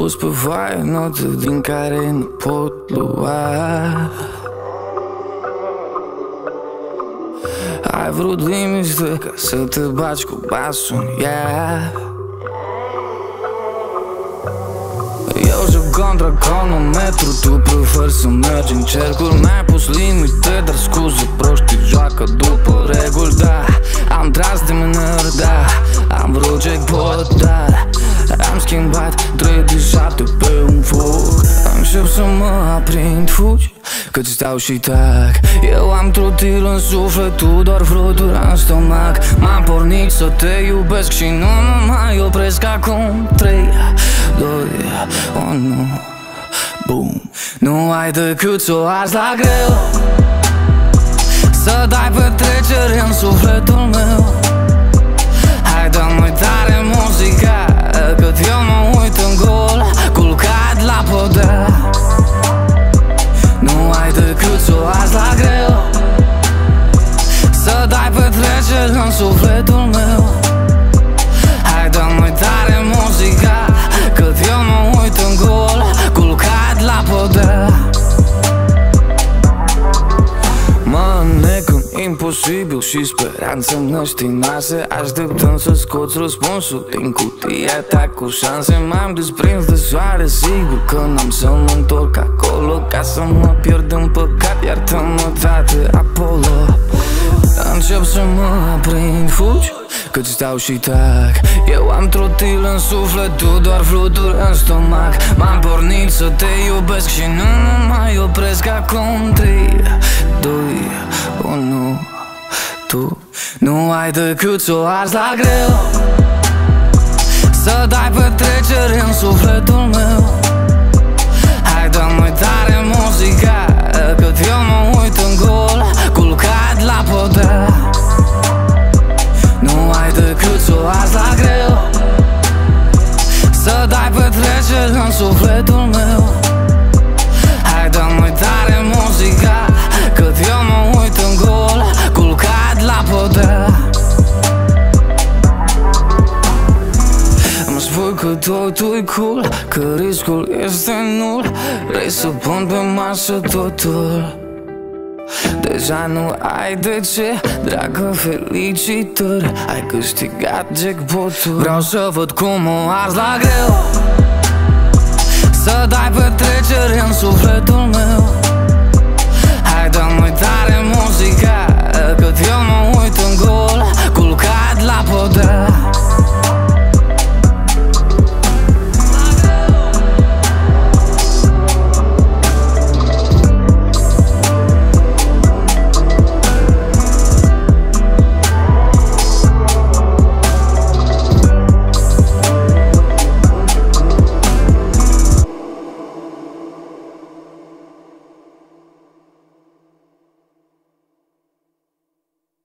pus pe foaie note din care nu pot lua. Ai vrut liniște ca să te baci cu basul în ea. Eu joc contra cronometru, tu preferi să mergi în cercuri. Mi-ai pus limite, dar scuze proștii joacă după reguli. Da, am tras de mână, da, am vrut jackpot, dar am schimbat 3 de 7 pe un foc. Încep să mă aprind, fugi, cât stau și tac. Eu am trutil în suflet, tu doar fluturi în stomac. M-am pornit să te iubesc și nu mă mai opresc acum. 3, 2, 1, boom. Nu ai decât să o arzi la greu, să dai petrecere în sufletul meu. Hai dă mai tare muzica, cât eu mă uit în gol, culcat la podea. Nu ai decât să o arzi la greu, să dai petrecere în sufletul meu. Hai dă mai tare muzica, cât eu mă uit în gol, culcat la podea. Mă înnec în imposibil și speranță năștinoase, așteptând să scoți răspunsul din cutia ta cu șanse. M-am desprins de soare, sigur că n-am să mă întorc acolo, ca să mă pierd în păcat. Iartă-mă, tate Apollo. Încep să mă aprind, fugi, cât stau și tac. Eu am trotil în suflet, tu doar fluturi în stomac. M-am pornit să te iubesc și nu mă mai opresc acum. 3, 2, 1, tu nu ai decât să o arzi la greu, să dai petrecere în sufletul meu. Hai dă mai tare muzica, cât eu mă uit în gol, culcat la podea. Nu ai decât să o arzi la greu, să dai petrecere în sufletul meu. Hai dă mai tare muzica, cât eu mă uit în gol, culcat la podea. Îmi spui că totul-i cool, că riscul este nul. Vrei să pun pe masă totul, deja nu ai de ce, dragă, felicitări, ai câștigat jackpotul. Vreau să văd cum o arzi la greu, să dai petrecere în sufletul meu. Hai dă mai tare